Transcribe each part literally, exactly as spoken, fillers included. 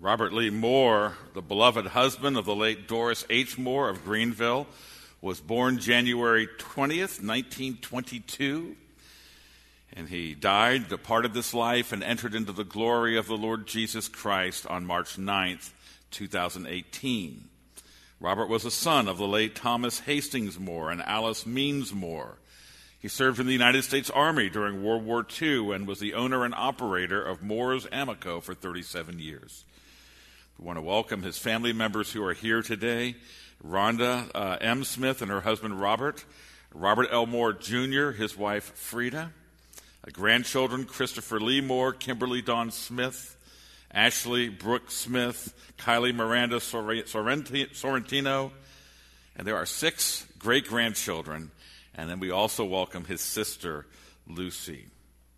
Robert Lee Moore, the beloved husband of the late Doris H. Moore of Greenville, was born January twentieth, nineteen twenty-two, and he died, departed this life, and entered into the glory of the Lord Jesus Christ on March ninth, two thousand eighteen. Robert was a son of the late Thomas Hastings Moore and Alice Means Moore. He served in the United States Army during World War Two and was the owner and operator of Moore's Amoco for thirty-seven years. We want to welcome his family members who are here today. Rhonda uh, M. Smith and her husband Robert, Robert L. Moore Junior, his wife Frida, uh, grandchildren Christopher Lee Moore, Kimberly Dawn Smith, Ashley Brooke Smith, Kylie Miranda Sorrentino, and there are six great-grandchildren, and then we also welcome his sister Lucy.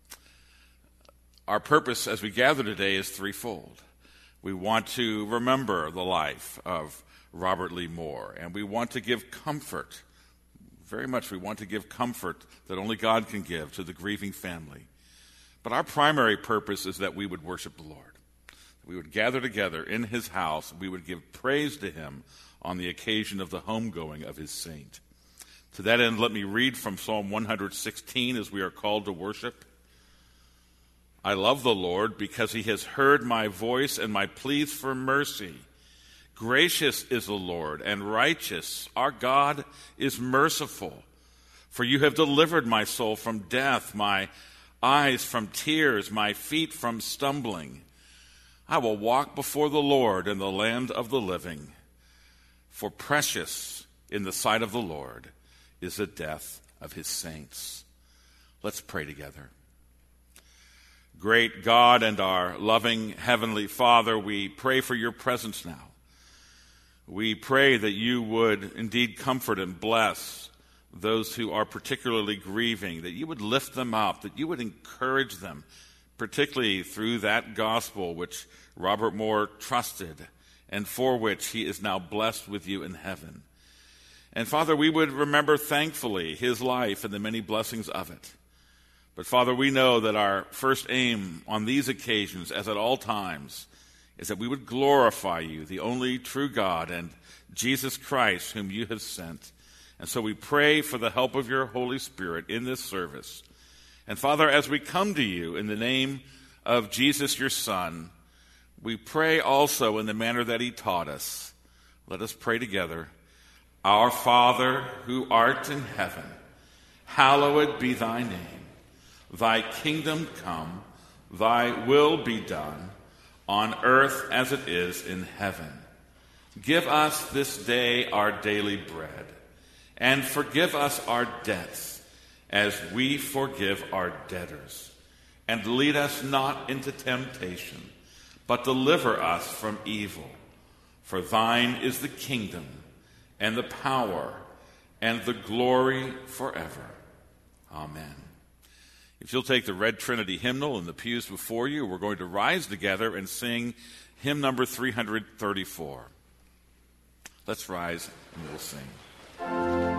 Our purpose as we gather today is threefold. We want to remember the life of Robert Lee Moore, and we want to give comfort, very much we want to give comfort that only God can give to the grieving family. But our primary purpose is that we would worship the Lord. We would gather together in his house, we would give praise to him on the occasion of the homegoing of his saint. To that end, let me read from Psalm one hundred sixteen as we are called to worship. I love the Lord because he has heard my voice and my pleas for mercy. Gracious is the Lord and righteous. Our God is merciful. For you have delivered my soul from death, my eyes from tears, my feet from stumbling. I will walk before the Lord in the land of the living. For precious in the sight of the Lord is the death of his saints. Let's pray together. Great God and our loving Heavenly Father, we pray for your presence now. We pray that you would indeed comfort and bless those who are particularly grieving, that you would lift them up, that you would encourage them, particularly through that gospel which Robert Moore trusted and for which he is now blessed with you in heaven. And Father, we would remember thankfully his life and the many blessings of it. But Father, we know that our first aim on these occasions, as at all times, is that we would glorify you, the only true God, and Jesus Christ, whom you have sent. And so we pray for the help of your Holy Spirit in this service. And Father, as we come to you in the name of Jesus, your Son, we pray also in the manner that he taught us. Let us pray together. Our Father, who art in heaven, hallowed be thy name. Thy kingdom come, thy will be done, on earth as it is in heaven. Give us this day our daily bread, and forgive us our debts, as we forgive our debtors. And lead us not into temptation, but deliver us from evil. For thine is the kingdom, and the power, and the glory forever. Amen. If you'll take the Red Trinity hymnal in the pews before you, we're going to rise together and sing hymn number three hundred thirty-four. Let's rise and we'll sing.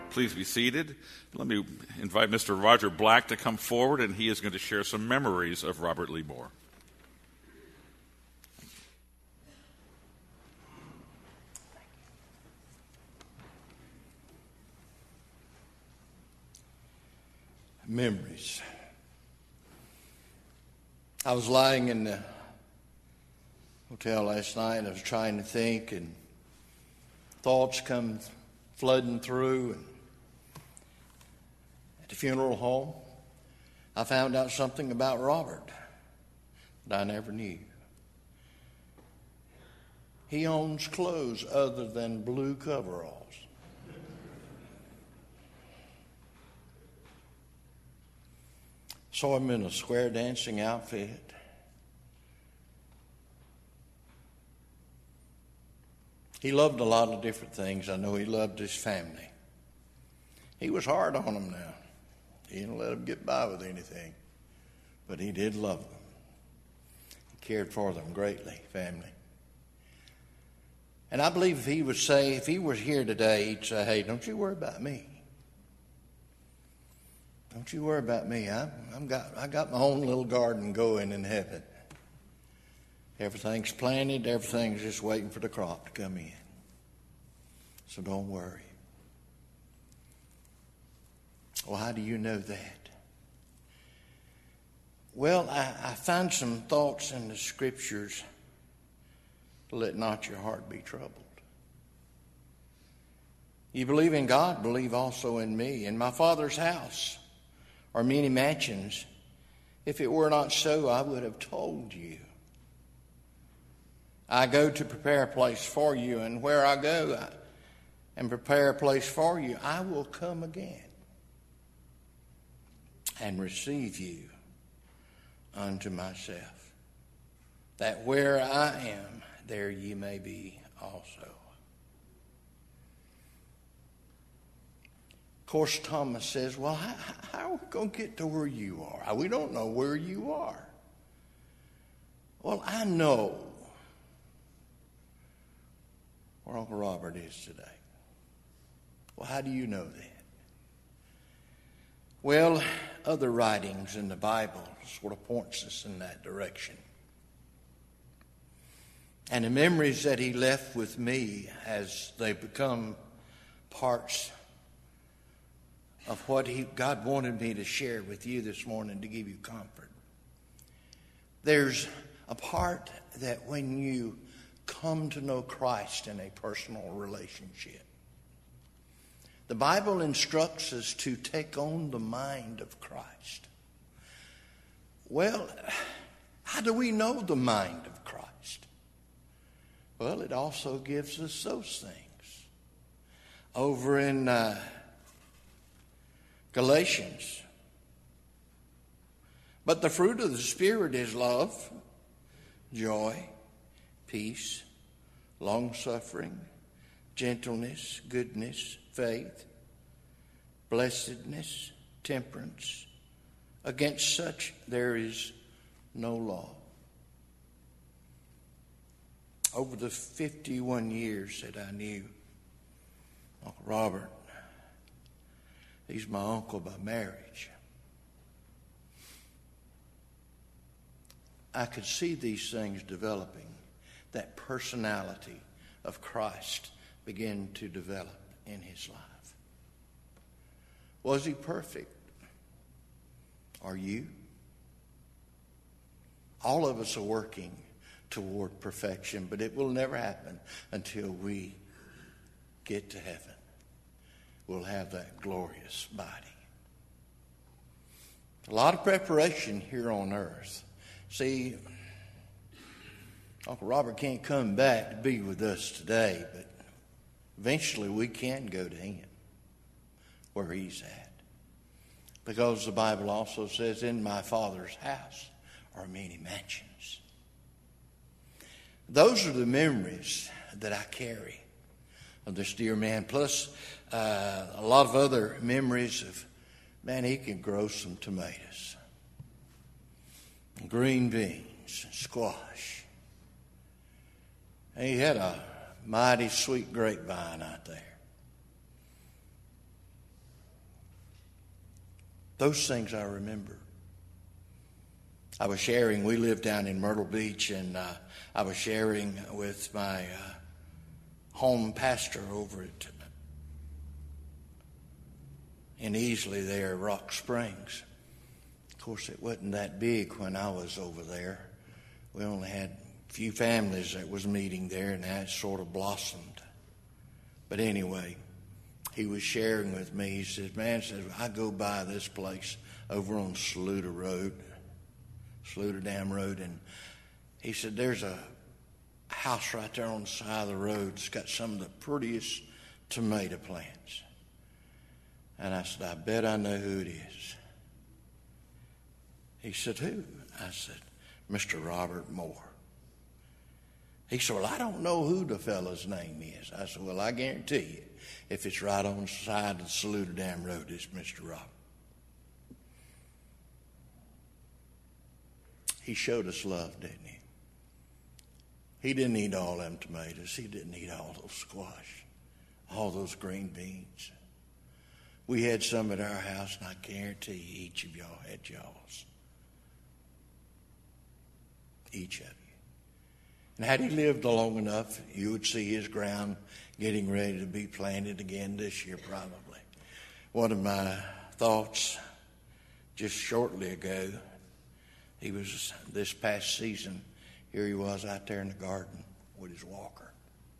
Please be seated. Let me invite Mister Roger Black to come forward, and he is going to share some memories of Robert Lee Moore. Memories. I was lying in the hotel last night, and I was trying to think, and thoughts come flooding through. And at the funeral home, I found out something about Robert that I never knew. He owns clothes other than blue coveralls. Saw him in a square dancing outfit. He loved a lot of different things. I know he loved his family. He was hard on them now. He didn't let them get by with anything. But he did love them. He cared for them greatly, family. And I believe if he would say, if he were here today, he'd say, hey, don't you worry about me. Don't you worry about me. I, I'm got, I got my own little garden going in heaven. Everything's planted. Everything's just waiting for the crop to come in. So don't worry. Well, how do you know that? Well, I, I find some thoughts in the Scriptures. Let not your heart be troubled. You believe in God, believe also in me. In my Father's house are many mansions. If it were not so, I would have told you. I go to prepare a place for you, and where I go and prepare a place for you, I will come again and receive you unto myself, that where I am, there ye may be also. Of course, Thomas says, well, how, how are we going to get to where you are? We don't know where you are. Well, I know where Uncle Robert is today. Well, how do you know that? Well, other writings in the Bible sort of points us in that direction. And the memories that he left with me as they become parts of what he, God wanted me to share with you this morning to give you comfort. There's a part that when you come to know Christ in a personal relationship, the Bible instructs us to take on the mind of Christ. Well, how do we know the mind of Christ? Well, it also gives us those things. Over in uh, Galatians. But the fruit of the Spirit is love, joy, peace, long-suffering, gentleness, goodness, faith, blessedness, temperance. Against such there is no law. Over the fifty-one years that I knew Uncle Robert, he's my uncle by marriage, I could see these things developing. That personality of Christ began to develop in his life. Was he perfect? Are you? All of us are working toward perfection, but it will never happen until we get to heaven. We'll have that glorious body. A lot of preparation here on earth. See, Uncle Robert can't come back to be with us today, but eventually we can go to him where he's at. Because the Bible also says, in my Father's house are many mansions. Those are the memories that I carry of this dear man. Plus, uh, a lot of other memories of, man, he can grow some tomatoes, green beans, and squash. And he had a mighty sweet grapevine out there. Those things I remember. I was sharing, we lived down in Myrtle Beach, and uh, I was sharing with my uh, home pastor over at in Easley there, Rock Springs. Of course, it wasn't that big when I was over there. We only had a few families that was meeting there, and that sort of blossomed. But anyway, he was sharing with me. He says, man, says, I go by this place over on Saluda Road, Saluda Dam Road, and he said, there's a house right there on the side of the road. It's got some of the prettiest tomato plants. And I said, I bet I know who it is. He said, who? I said, Mister Robert Moore. He said, well, I don't know who the fellow's name is. I said, well, I guarantee you, if it's right on the side of the Saluda Dam Road, it's Mister Robert. He showed us love, didn't he? He didn't eat all them tomatoes. He didn't eat all those squash, all those green beans. We had some at our house, and I guarantee you each of y'all had y'all's. Each of you. And had he lived long enough, you would see his ground getting ready to be planted again this year probably. One of my thoughts just shortly ago, he was this past season, here he was out there in the garden with his walker,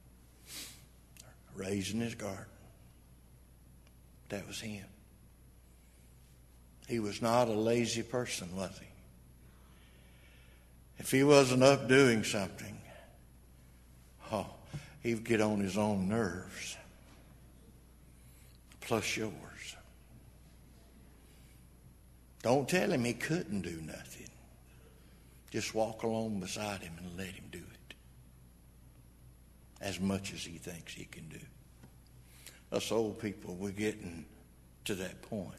raising his garden. That was him. He was not a lazy person, was he? If he wasn't up doing something, oh, he'd get on his own nerves, plus yours. Don't tell him he couldn't do nothing. Just walk along beside him and let him do it as much as he thinks he can do. Us old people, we're getting to that point.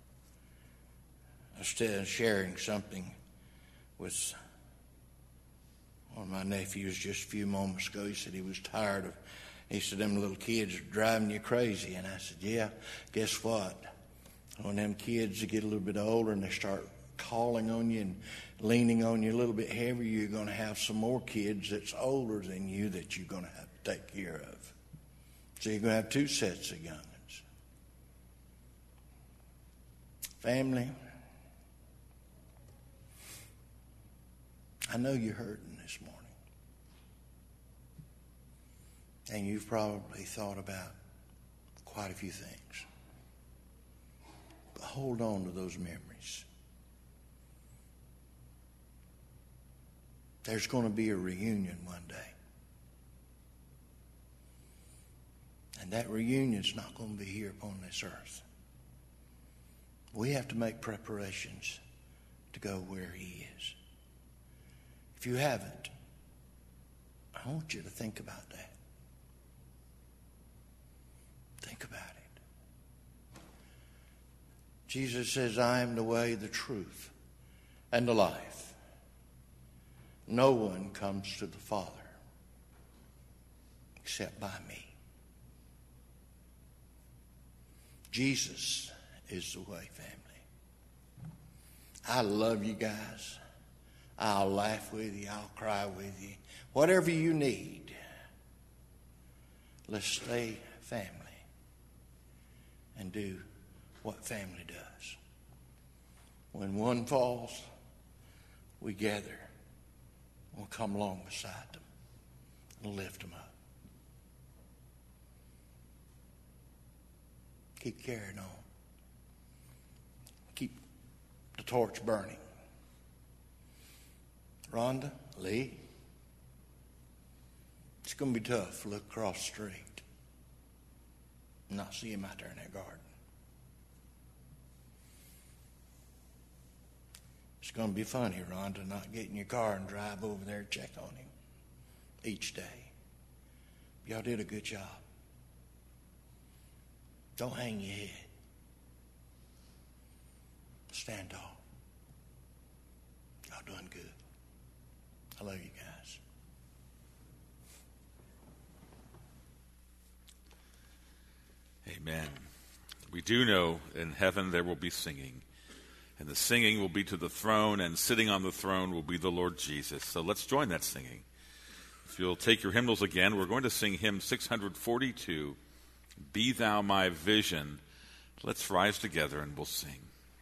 Instead of sharing something with one of my nephews just a few moments ago, he said he was tired of, he said, them little kids are driving you crazy. And I said, yeah, guess what? When them kids get a little bit older and they start calling on you and leaning on you a little bit heavier, you're going to have some more kids that's older than you that you're going to have to take care of. So you're going to have two sets of young'uns. Family, I know you're hurting this morning. And you've probably thought about quite a few things. But hold on to those memories. There's going to be a reunion one day. And that reunion's not going to be here upon this earth. We have to make preparations to go where he is. If you haven't, I want you to think about that. Think about it. Jesus says, I am the way, the truth, and the life. No one comes to the Father except by me. Jesus is the way, family. I love you guys. I'll laugh with you. I'll cry with you. Whatever you need, let's stay family and do what family does. When one falls, we gather. We'll come along beside them and lift them up. Keep carrying on. Keep the torch burning. Rhonda, Lee, it's going to be tough to look across the street and not see him out there in that garden. It's going to be funny, Rhonda, not get in your car and drive over there and check on him each day. Y'all did a good job. Don't hang your head. Stand tall. Y'all done good. I love you guys. Amen. We do know in heaven there will be singing And the singing will be to the throne, and sitting on the throne will be the Lord Jesus. So let's join that singing. If you'll take your hymnals again, we're going to sing hymn six forty-two, Be Thou My Vision. Let's rise together and we'll sing.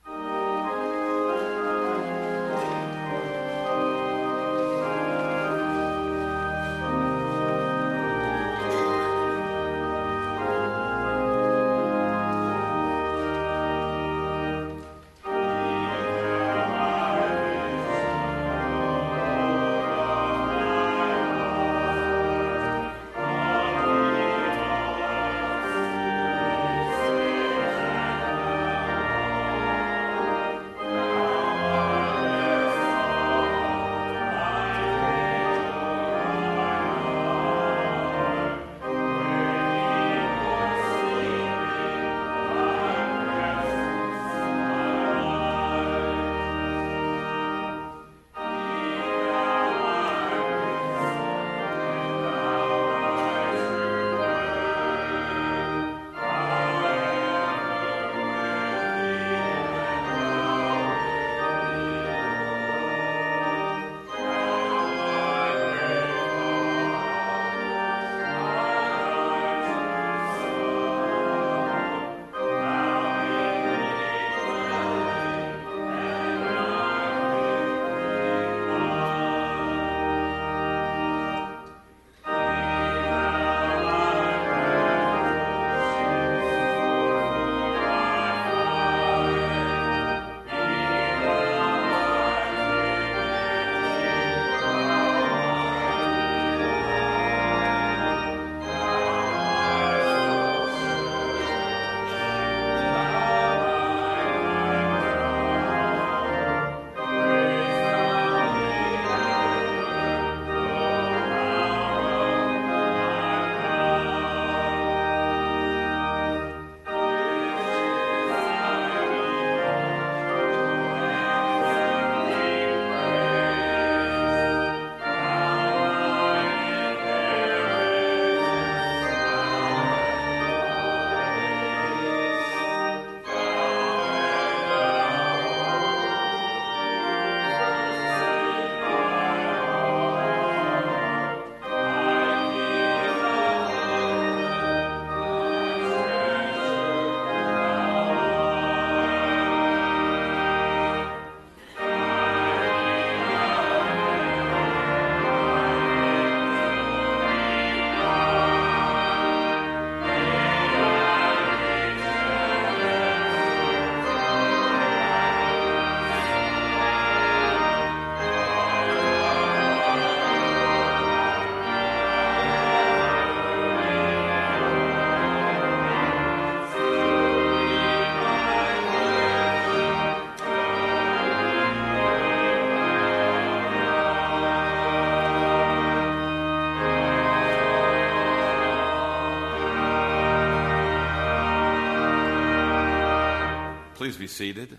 Please be seated.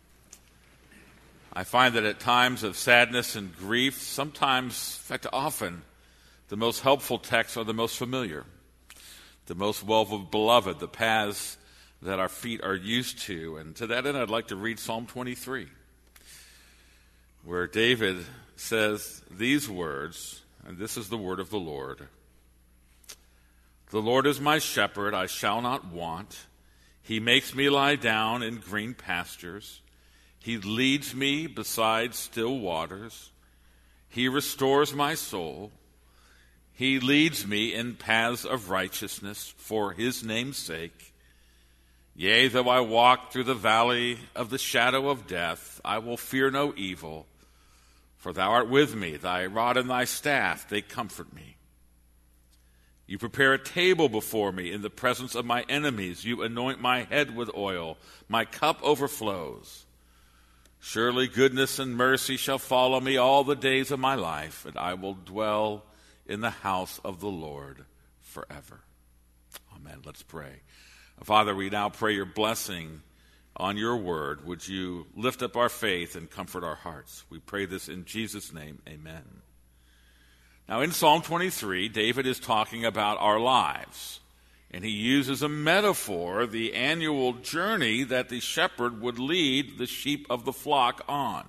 I find that at times of sadness and grief, sometimes, in fact often, the most helpful texts are the most familiar, the most well-beloved, the paths that our feet are used to. And to that end, I'd like to read Psalm twenty-three, where David says these words, and this is the word of the Lord. The Lord is my shepherd, I shall not want. He makes me lie down in green pastures. He leads me beside still waters. He restores my soul. He leads me in paths of righteousness for his name's sake. Yea, though I walk through the valley of the shadow of death, I will fear no evil, for thou art with me. Thy rod and thy staff, they comfort me. You prepare a table before me in the presence of my enemies. You anoint my head with oil. My cup overflows. Surely goodness and mercy shall follow me all the days of my life, and I will dwell in the house of the Lord forever. Amen. Let's pray. Father, we now pray your blessing on your word. Would you lift up our faith and comfort our hearts? We pray this in Jesus' name. Amen. Now, in Psalm twenty-three, David is talking about our lives. And he uses a metaphor, the annual journey that the shepherd would lead the sheep of the flock on.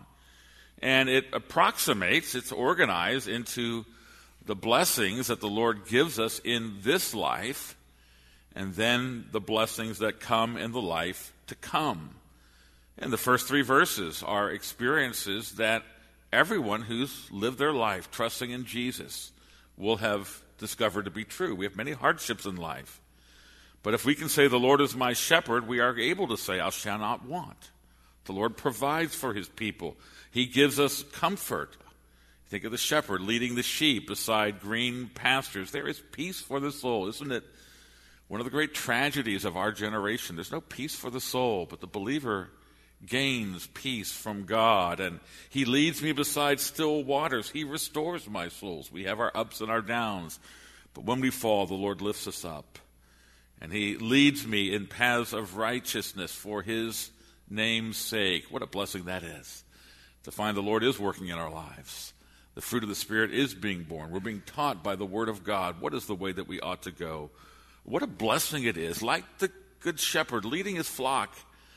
And it approximates, it's organized into the blessings that the Lord gives us in this life, and then the blessings that come in the life to come. And the first three verses are experiences that everyone who's lived their life trusting in Jesus will have discovered to be true. We have many hardships in life. But if we can say, the Lord is my shepherd, we are able to say, I shall not want. The Lord provides for his people. He gives us comfort. Think of the shepherd leading the sheep beside green pastures. There is peace for the soul. Isn't it one of the great tragedies of our generation? There's no peace for the soul, but the believer gains peace from God. And he leads me beside still waters. He restores my souls. We have our ups and our downs. But when we fall, the Lord lifts us up. And he leads me in paths of righteousness for his name's sake. What a blessing that is, to find the Lord is working in our lives. The fruit of the Spirit is being born. We're being taught by the Word of God what is the way that we ought to go. What a blessing it is, like the good shepherd leading his flock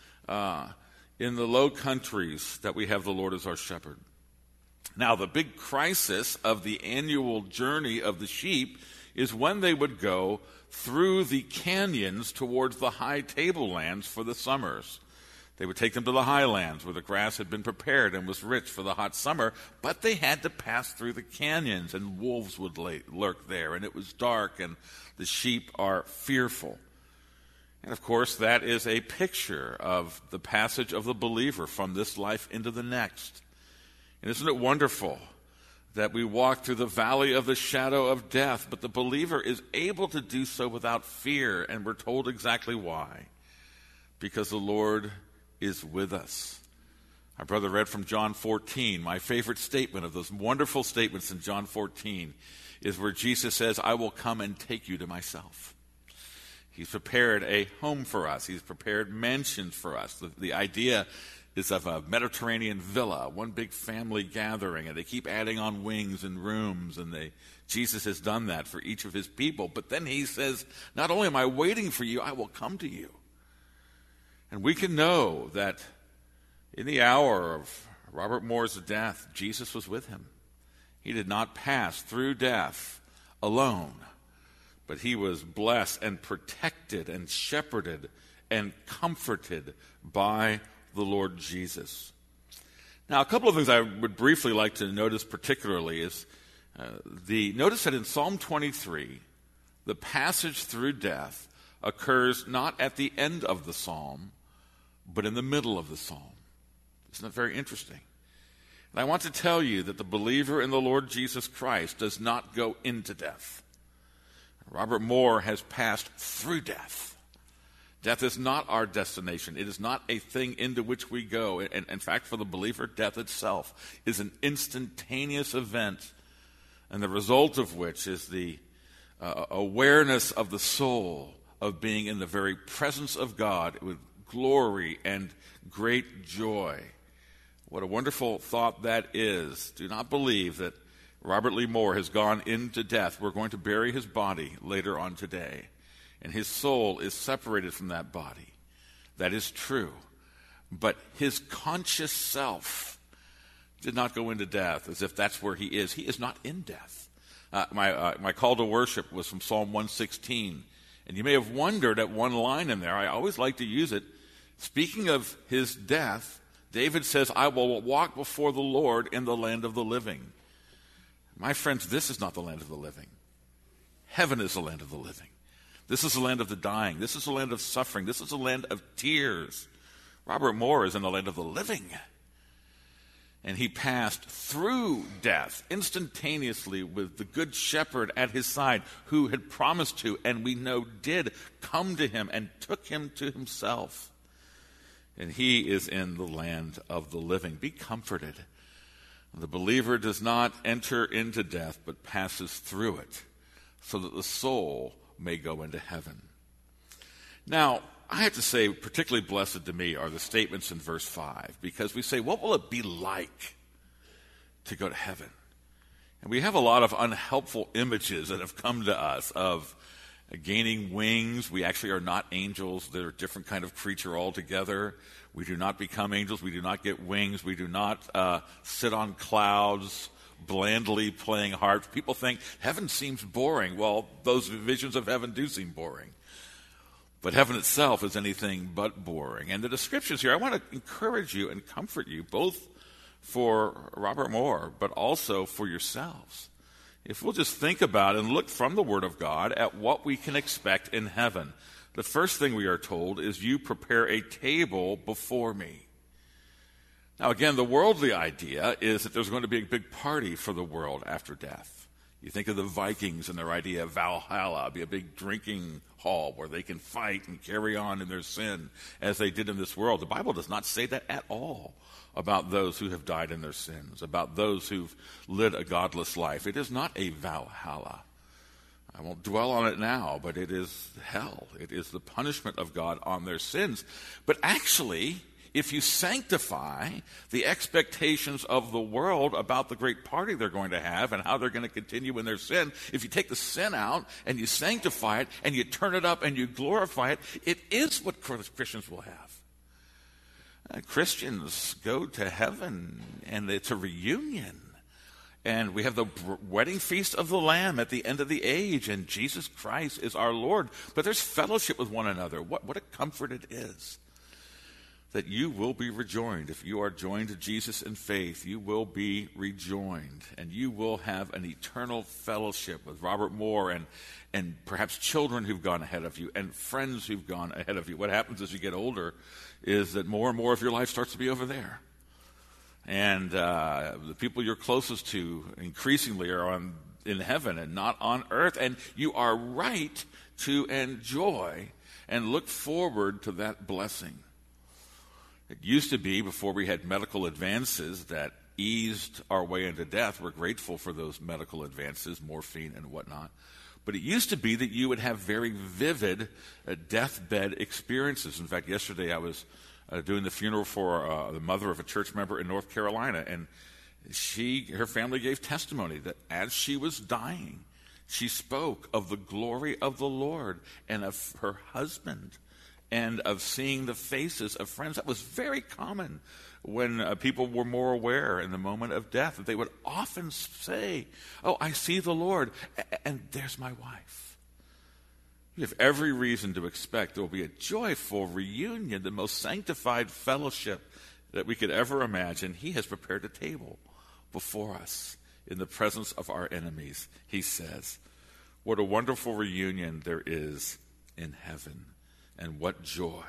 uh, in the low countries, that we have the Lord as our shepherd. Now, the big crisis of the annual journey of the sheep is when they would go through the canyons towards the high tablelands for the summers. They would take them to the highlands where the grass had been prepared and was rich for the hot summer, but they had to pass through the canyons, and wolves would lay, lurk there, and it was dark, and the sheep are fearful. And of course, that is a picture of the passage of the believer from this life into the next. And isn't it wonderful that we walk through the valley of the shadow of death, but the believer is able to do so without fear, and we're told exactly why. Because the Lord is with us. Our brother read from John fourteen. My favorite statement of those wonderful statements in John fourteen is where Jesus says, I will come and take you to myself. He's prepared a home for us. He's prepared mansions for us. The, the idea is of a Mediterranean villa, one big family gathering, and they keep adding on wings and rooms, and they, Jesus has done that for each of his people. But then he says, not only am I waiting for you, I will come to you. And we can know that in the hour of Robert Moore's death, Jesus was with him. He did not pass through death alone, but he was blessed and protected and shepherded and comforted by the Lord Jesus. Now, a couple of things I would briefly like to notice particularly is uh, the notice that in Psalm twenty-three, the passage through death occurs not at the end of the psalm, but in the middle of the psalm. Isn't that very interesting? And I want to tell you that the believer in the Lord Jesus Christ does not go into death. Robert Moore has passed through death. Death is not our destination. It is not a thing into which we go. And in fact, for the believer, death itself is an instantaneous event, and the result of which is the uh, awareness of the soul of being in the very presence of God with glory and great joy. What a wonderful thought that is. Do not believe that Robert Lee Moore has gone into death. We're going to bury his body later on today, and his soul is separated from that body. That is true. But his conscious self did not go into death as if that's where he is. He is not in death. Uh, my, uh, my call to worship was from Psalm one sixteen, and you may have wondered at one line in there. I always like to use it. Speaking of his death, David says, I will walk before the Lord in the land of the living. My friends, this is not the land of the living. Heaven is the land of the living. This is the land of the dying. This is the land of suffering. This is the land of tears. Robert Moore is in the land of the living. And he passed through death instantaneously with the good shepherd at his side, who had promised to, and we know did, come to him and took him to himself. And he is in the land of the living. Be comforted. The believer does not enter into death, but passes through it, so that the soul may go into heaven. Now, I have to say, particularly blessed to me are the statements in verse five, because we say, what will it be like to go to heaven? And we have a lot of unhelpful images that have come to us of gaining wings. We actually are not angels. They're a different kind of creature altogether. We do not become angels. We do not get wings. We do not uh, sit on clouds blandly playing harps. People think heaven seems boring. Well, those visions of heaven do seem boring. But heaven itself is anything but boring. And the descriptions here, I want to encourage you and comfort you, both for Robert Moore, but also for yourselves. If we'll just think about and look from the Word of God at what we can expect in heaven. The first thing we are told is, you prepare a table before me. Now, again, the worldly idea is that there's going to be a big party for the world after death. You think of the Vikings and their idea of Valhalla, be a big drinking hall where they can fight and carry on in their sin as they did in this world. The Bible does not say that at all about those who have died in their sins, about those who've led a godless life. It is not a Valhalla. I won't dwell on it now, but it is hell. It is the punishment of God on their sins. But actually, if you sanctify the expectations of the world about the great party they're going to have and how they're going to continue in their sin, if you take the sin out and you sanctify it and you turn it up and you glorify it, it is what Christians will have. Uh, Christians go to heaven and it's a reunion. And we have the wedding feast of the Lamb at the end of the age, and Jesus Christ is our Lord. But there's fellowship with one another. What, what a comfort it is that you will be rejoined. If you are joined to Jesus in faith, you will be rejoined, and you will have an eternal fellowship with Robert Moore and, and perhaps children who've gone ahead of you and friends who've gone ahead of you. What happens as you get older is that more and more of your life starts to be over there. And uh, the people you're closest to increasingly are on, in heaven and not on earth. And you are right to enjoy and look forward to that blessing. It used to be, before we had medical advances that eased our way into death, we're grateful for those medical advances, morphine and whatnot. But it used to be that you would have very vivid uh, deathbed experiences. In fact, yesterday I was Uh, doing the funeral for uh, the mother of a church member in North Carolina, and she, her family gave testimony that as she was dying, she spoke of the glory of the Lord and of her husband and of seeing the faces of friends. That was very common when uh, people were more aware in the moment of death, that they would often say, "Oh, I see the Lord, a- and there's my wife." You have every reason to expect there will be a joyful reunion, the most sanctified fellowship that we could ever imagine. He has prepared a table before us in the presence of our enemies, he says. What a wonderful reunion there is in heaven, and what joy.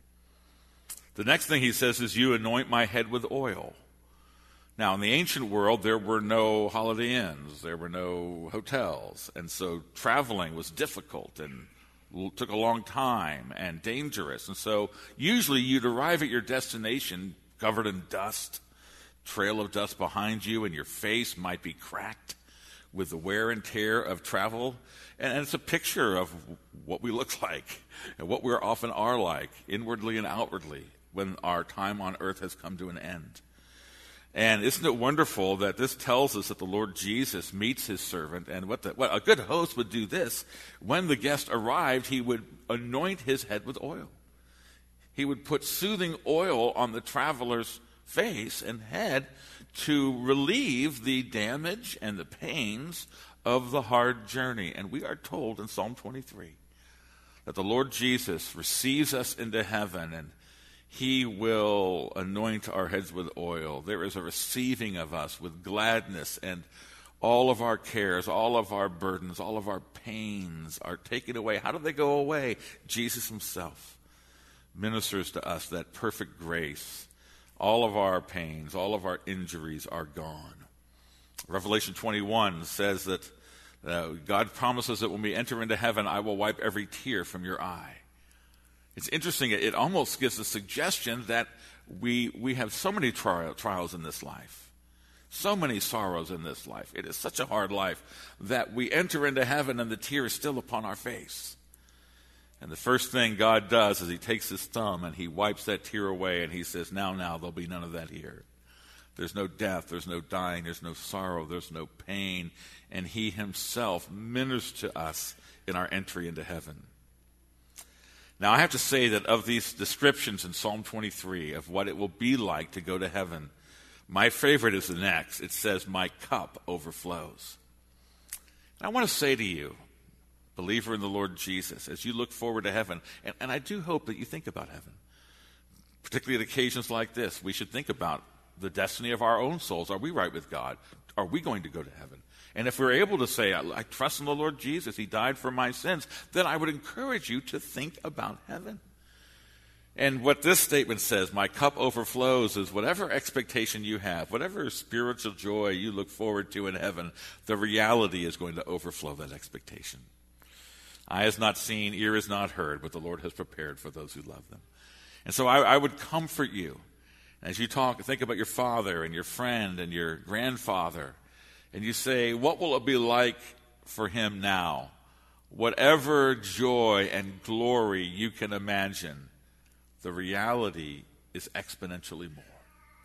The next thing he says is, you anoint my head with oil. Now, in the ancient world, there were no Holiday Inns, there were no hotels, and so traveling was difficult and took a long time and dangerous. And so usually you'd arrive at your destination covered in dust, trail of dust behind you, and your face might be cracked with the wear and tear of travel. And it's a picture of what we look like and what we often are like, inwardly and outwardly, when our time on earth has come to an end. And isn't it wonderful that this tells us that the Lord Jesus meets his servant, and what, the, what a good host would do this. When the guest arrived, he would anoint his head with oil. He would put soothing oil on the traveler's face and head to relieve the damage and the pains of the hard journey. And we are told in Psalm twenty-three that the Lord Jesus receives us into heaven, and he will anoint our heads with oil. There is a receiving of us with gladness, and all of our cares, all of our burdens, all of our pains are taken away. How do they go away? Jesus himself ministers to us that perfect grace. All of our pains, all of our injuries are gone. Revelation twenty-one says that uh, God promises that when we enter into heaven, I will wipe every tear from your eye. It's interesting. It almost gives a suggestion that we we have so many trial, trials in this life, so many sorrows in this life. It is such a hard life that we enter into heaven and the tear is still upon our face. And the first thing God does is he takes his thumb and he wipes that tear away, and he says, now, now, there'll be none of that here. There's no death, there's no dying, there's no sorrow, there's no pain, and he himself ministers to us in our entry into heaven. Now, I have to say that of these descriptions in Psalm twenty-three of what it will be like to go to heaven, my favorite is the next. It says, my cup overflows. And I want to say to you, believer in the Lord Jesus, as you look forward to heaven, and, and I do hope that you think about heaven, particularly at occasions like this, we should think about the destiny of our own souls. Are we right with God? Are we going to go to heaven? And if we're able to say, I, I trust in the Lord Jesus, he died for my sins, then I would encourage you to think about heaven. And what this statement says, my cup overflows, is whatever expectation you have, whatever spiritual joy you look forward to in heaven, the reality is going to overflow that expectation. Eye has not seen, ear has not heard, what the Lord has prepared for those who love them. And so I, I would comfort you as you talk, think about your father and your friend and your grandfather, and you say, what will it be like for him now? Whatever joy and glory you can imagine, the reality is exponentially more.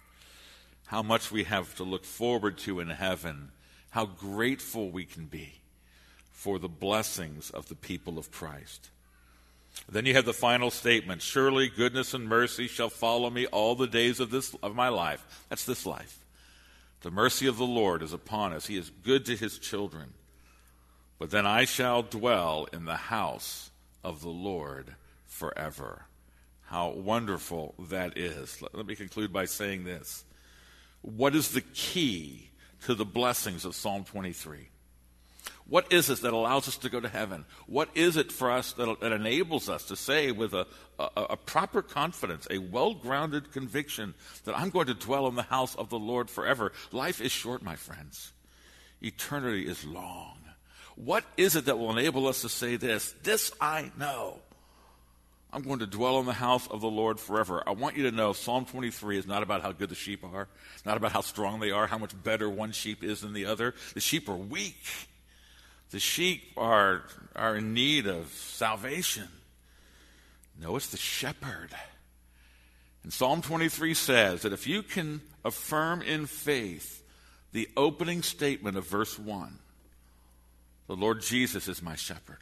How much we have to look forward to in heaven, how grateful we can be for the blessings of the people of Christ. Then you have the final statement, surely goodness and mercy shall follow me all the days of this of my life. That's this life. The mercy of the Lord is upon us. He is good to his children. But then I shall dwell in the house of the Lord forever. How wonderful that is. Let, let me conclude by saying this. What is the key to the blessings of Psalm twenty-three? What is it that allows us to go to heaven? What is it for us that, that enables us to say with a, a, a proper confidence, a well-grounded conviction that I'm going to dwell in the house of the Lord forever? Life is short, my friends. Eternity is long. What is it that will enable us to say this? This I know. I'm going to dwell in the house of the Lord forever. I want you to know Psalm twenty-three is not about how good the sheep are, not about how strong they are, how much better one sheep is than the other. The sheep are weak. The sheep are, are in need of salvation. No, it's the shepherd. And Psalm twenty-three says that if you can affirm in faith the opening statement of verse one, the Lord Jesus is my shepherd.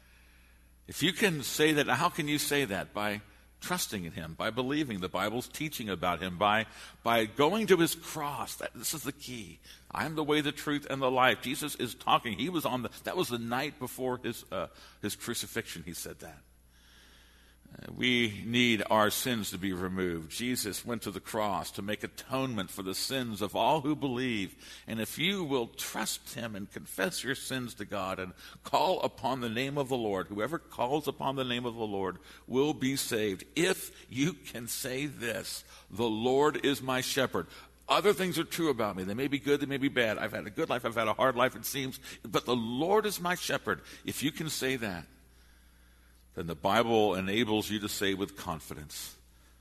If you can say that, how can you say that? By trusting in him, by believing the Bible's teaching about him, by, by going to his cross. That, this is the key. I am the way, the truth, and the life. Jesus is talking. He was on the, that was the night before his, uh, his crucifixion, he said that. Uh, we need our sins to be removed. Jesus went to the cross to make atonement for the sins of all who believe. And if you will trust him and confess your sins to God and call upon the name of the Lord, whoever calls upon the name of the Lord will be saved. If you can say this, the Lord is my shepherd. Other things are true about me. They may be good, they may be bad. I've had a good life, I've had a hard life, it seems. But the Lord is my shepherd. If you can say that, then the Bible enables you to say with confidence,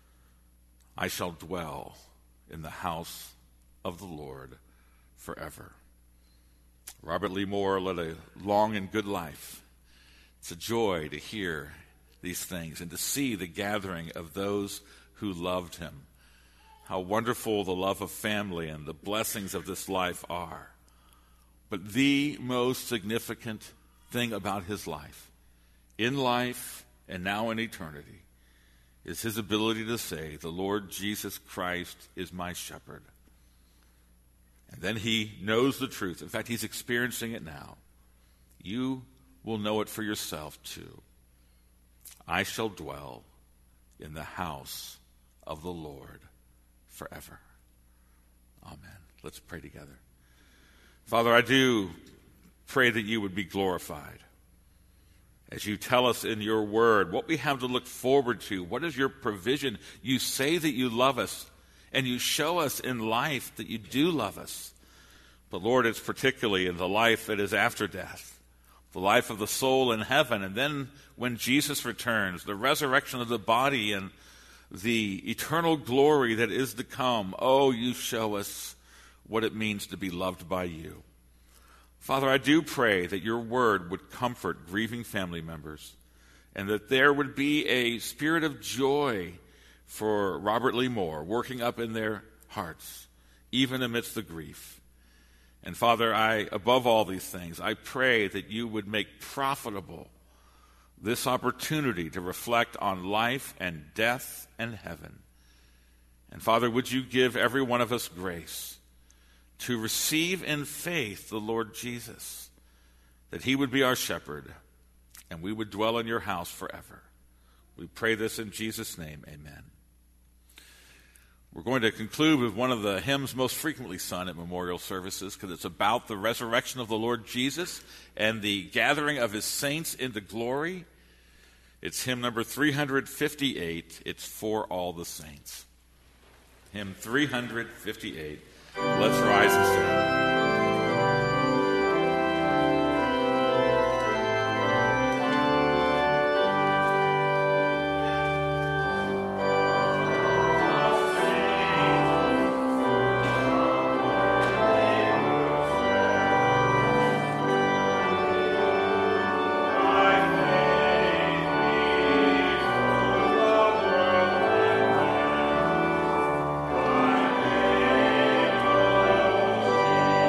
I shall dwell in the house of the Lord forever. Robert Lee Moore led a long and good life. It's a joy to hear these things and to see the gathering of those who loved him. How wonderful the love of family and the blessings of this life are. But the most significant thing about his life, in life and now in eternity, is his ability to say, the Lord Jesus Christ is my shepherd. And then he knows the truth. In fact, he's experiencing it now. You will know it for yourself too. I shall dwell in the house of the Lord forever. Amen. Let's pray together. Father, I do pray that you would be glorified as you tell us in your word what we have to look forward to. What is your provision? You say that you love us, and you show us in life that you do love us. But Lord, it's particularly in the life that is after death, the life of the soul in heaven, and then when Jesus returns, the resurrection of the body and the eternal glory that is to come. Oh, you show us what it means to be loved by you. Father, I do pray that your word would comfort grieving family members and that there would be a spirit of joy for Robert Lee Moore working up in their hearts, even amidst the grief. And Father, I, above all these things, I pray that you would make profitable this opportunity to reflect on life and death and heaven. And Father, would you give every one of us grace to receive in faith the Lord Jesus, that he would be our shepherd, and we would dwell in your house forever. We pray this in Jesus' name, amen. We're going to conclude with one of the hymns most frequently sung at memorial services, because it's about the resurrection of the Lord Jesus and the gathering of his saints into glory. It's hymn number three fifty-eight. It's For All the Saints. Hymn three fifty-eight. Let's rise and sing. Thank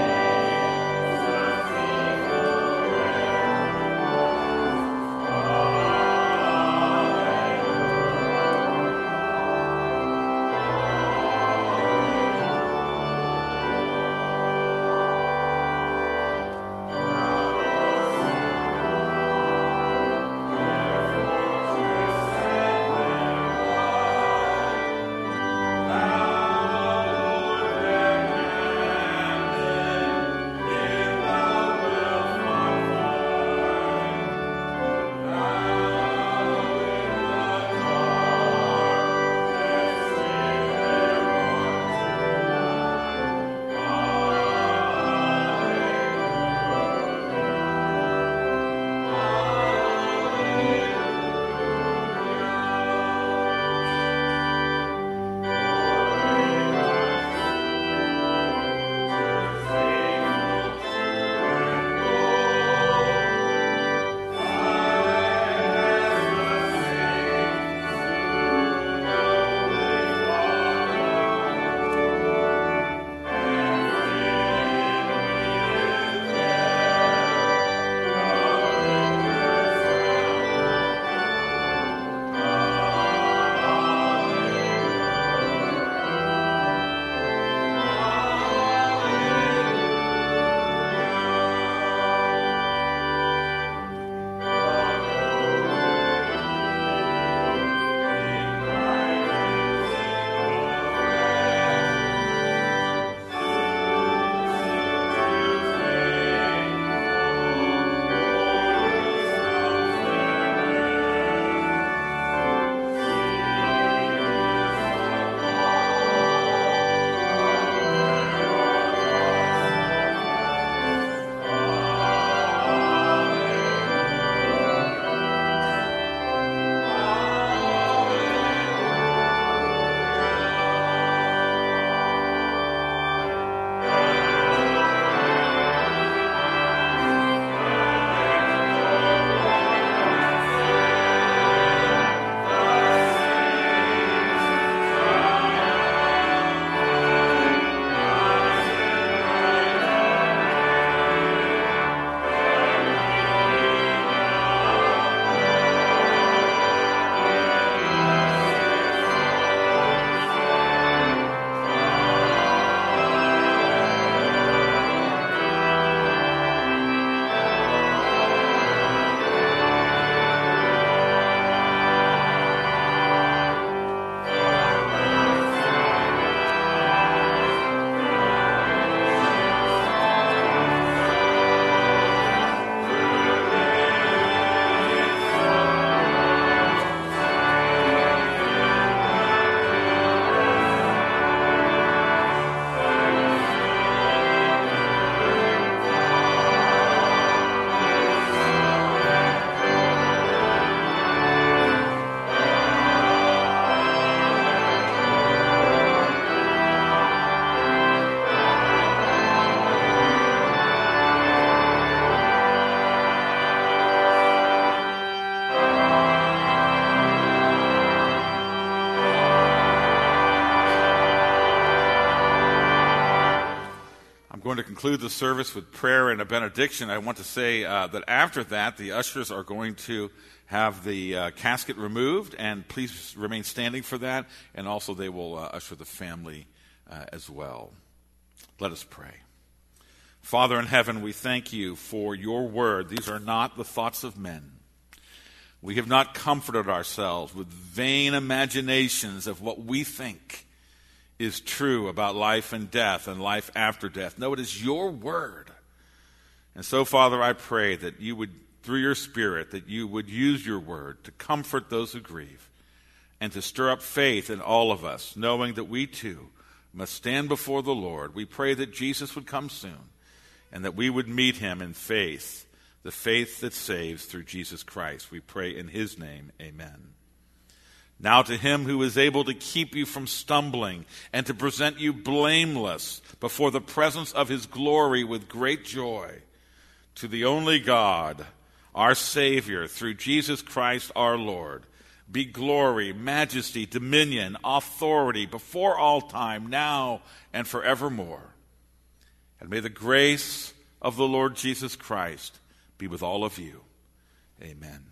conclude the service with prayer and a benediction, I want to say uh, that after that, the ushers are going to have the uh, casket removed, and please remain standing for that, and also they will uh, usher the family uh, as well. Let us pray. Father in heaven, we thank you for your word. These are not the thoughts of men. We have not comforted ourselves with vain imaginations of what we think is true about life and death and life after death. No, it is your word. And so, Father, I pray that you would, through your Spirit, that you would use your word to comfort those who grieve and to stir up faith in all of us, knowing that we too must stand before the Lord. We pray that Jesus would come soon and that we would meet him in faith, the faith that saves through Jesus Christ. We pray in his name, amen. Now to him who is able to keep you from stumbling and to present you blameless before the presence of his glory with great joy, to the only God, our Savior, through Jesus Christ our Lord, be glory, majesty, dominion, authority before all time, now and forevermore. And may the grace of the Lord Jesus Christ be with all of you. Amen.